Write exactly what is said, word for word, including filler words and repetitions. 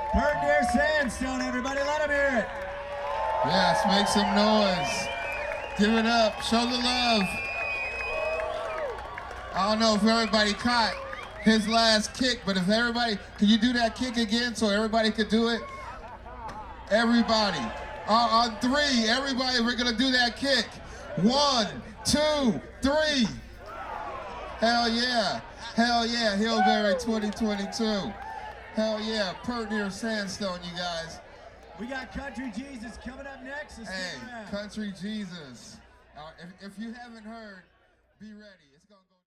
Pert Deer Sandstone, everybody, let them hear it. Yes, make some noise. Give it up, show the love. I don't know if everybody caught his last kick, but if everybody, can you do that kick again so everybody could do it? Everybody. Uh, on three, everybody, we're gonna do that kick. One, two, three. Hell yeah. Hell yeah, Hillberry twenty twenty-two. Hell yeah, Pert Deer Sandstone, you guys. We got Country Jesus coming up next. So Hey, stick around. Country Jesus. Uh, if, if you haven't heard, be ready.